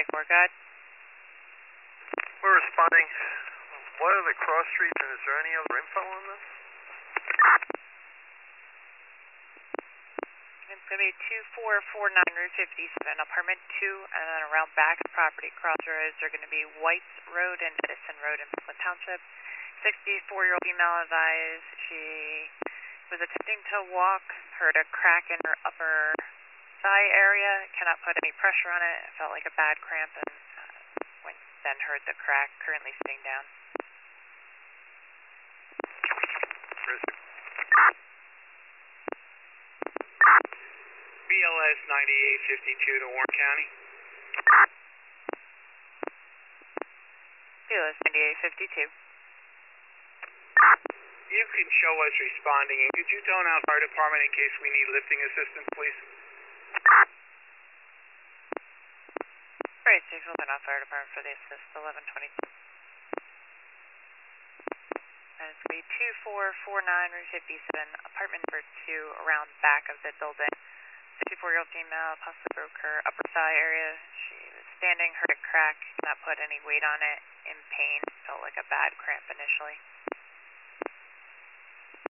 4, go ahead. We're responding. What are the cross streets and is there any other info on this? It's going to be 2449 Route 57, apartment 2, and then around back of the property crossroads are going to be White's Road and Edison Road in Brooklyn Township. 64-year-old female advised she was attempting to walk, heard a crack in her upper thigh area, cannot put any pressure on it, felt like a bad cramp, and then heard the crack, currently sitting down. BLS 9852 to Warren County. BLS 9852. You can show us responding, and could you tone out fire department in case we need lifting assistance, please? Great, 6 will turn off fire department for the assist, 1122. And it's going to be 2449 Route 57, apartment number 2, around back of the building. 64-year-old female, possibly broke her upper thigh area. She was standing, heard a crack, not put any weight on it, in pain, felt like a bad cramp initially.